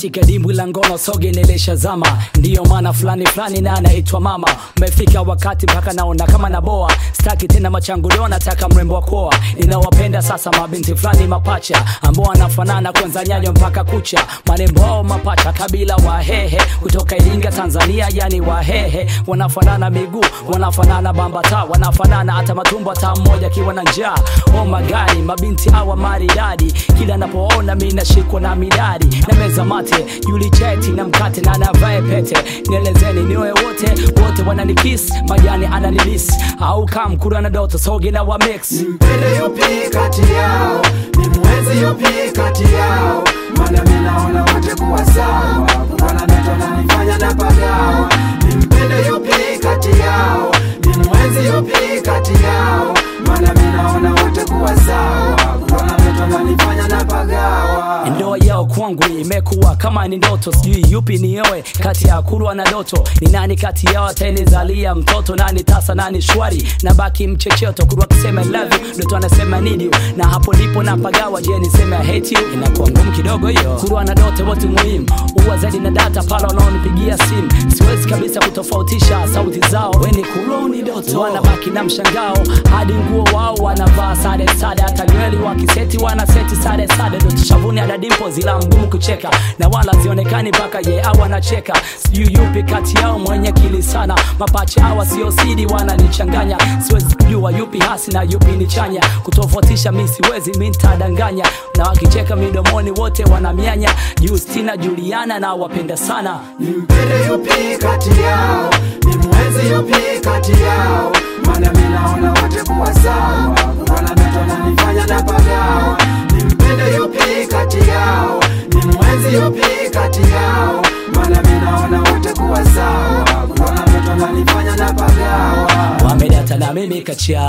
katika dimbwi la ngono soge nilesha zama. Ndiyo maana fulani na anaitwa mama. Umefika wakati mpaka naona kama naboa. Staki tena machangudo, nataka mrembo wa koa. Ninawapenda sasa mabinti fulani mapacha ambao wanafanana kwanza nyayo mpaka kucha. Marembo mapacha kabila Wahehe kutoka Iringa Tanzania, yani Wahehe. Wanafanana miguu, wanafanana bambata, wanafanana hata matumbo hata mmoja kiwa na njaa. Oh magari, mabinti hawa maridadi, kila napoona mimi nashikwa na midadi. Na meza mate, yuli cheti na mkate na navae pete. Nielezeni niwe wote wananikiss, majani ananilis. Au kama kura na doto soge na wa mix. Nimpende yupi kati yao, nimwenzi yupi kati yao. Mana mimi naona wote kuwa sawa, kuona ndoto nanifanya napagawa. Nimpende yupi kati yao, nimwenzi yupi kati yao. Mana mimi naona wote kuwa sawa, kuona ndoto nanifanya napagawa. Ndoa yao kwangu imekuwa kama ni ndoto, sijui yupi nioe kati ya Kurwa na Doto. Ni nani kati yao atanizalia mtoto, nani tasa nani shwari? Na baki mchecheto, Kurwa akisema I love you, Doto anasema need you. Na hapo ndipo napagawa, je niseme I hate you? Inakuwa ngumu kidogo hiyo. Kurwa na Doto wote muhimu, uwa zaidi na data pala wanaonipigia simu. Siwezi kabisa kutofautisha sauti zao, weni Kurwa ni Doto. Wanabaki na mshangao, hadi nguo wao wanavaa sade. Hata nywele wakiseti wanaseti sade. Doto shavuni ada dimpo zila mgumu kucheka, na wala zionekani paka ye awa nacheka. Sijui yupi kati yao mwenye kili sana, mapacha hawa sio sidi wananichanganya. Siwezi kujua yupi hasi na yupi ni chanya, kutofautisha mimi siwezi, mimi nitadanganya. Na wakicheka midomoni wote wanamianya, Justina Juliana na wapenda sana. Nimpende yupi kati yao, nimwenzi yupi kati yao. Mana mimi naona wote kuwa sawa, kuona ndoto nanifanya napagawa. Nimpende yupi kati yao, nimwenzi yupi kati yao. Mana mimi naona wote kuwa sawa, kuona ndoto nanifanya napagawa. Wamedata na mimi kacha,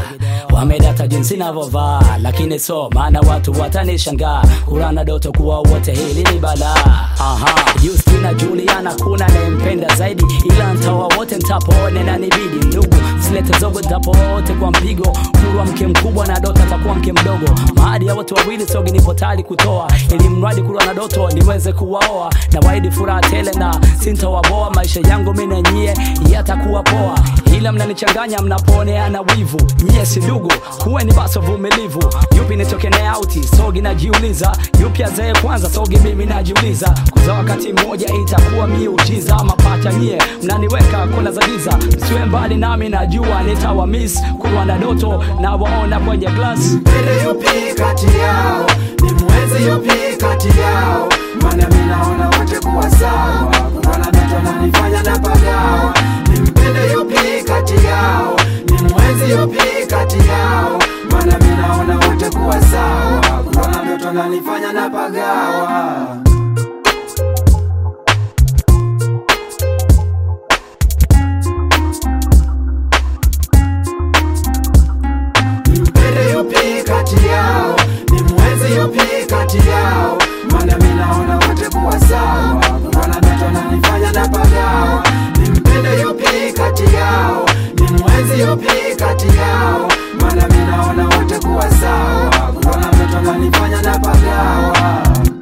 wamedata jinsi navovaa, lakini so maana watu watanishangaa. Kurwa na Doto kuwa wote hili ni balaa. Justina Juliana kuna nempenda zaidi, ila ntawa wote ntapoone na nibidi. Ndugu silete zogo ntapo wote kwa mpigo. Kurwa mke mkubwa na Doto atakuwa mke mdogo. Mahadi ya watu wawili sogi nipo tayari kutoa, ili mradi Kurwa na Doto niweze kuwaoa. Na waidi furaha tele na sintawaboa, maisha yangu mimi na nyie yatakuwa poa. Ila mnanichanganya mnaponeana wivu, nyie si ndugu, kuweni basi vumilivu. Yupi nitoke na auti, sogi najiuliza. Yupi azae kwanza, sogi mimi najiuliza. Kuzaa wakati mmoja itakuwa miujiza. Mapacha nyie mnaniweka kona za giza, msiwe mbali nami najua nitawa miss. Kurwa na Doto na waona kwenye glass. Nimpende yupi kati yao, nimwenzi yupi kati yao. Mana mimi naona wote kuwa sawa, kuona ndoto nanifanya napagawa. Nimpende yupi kati yao, nimwenzi yupi kati yao. Mana mimi naona wote kuwa sawa, kuona ndoto nanifanya napagawa. Nimpende yupi kati yao, nimwenzi yupi kati yao. Mana mimi naona wote kuwa sawa, kuona ndoto nanifanya napagawa. Nimpende yupi kati yao, nimwenzi yupi kati yao. Mana mimi naona wote kuwa sawa, kuona ndoto nanifanya napagawa.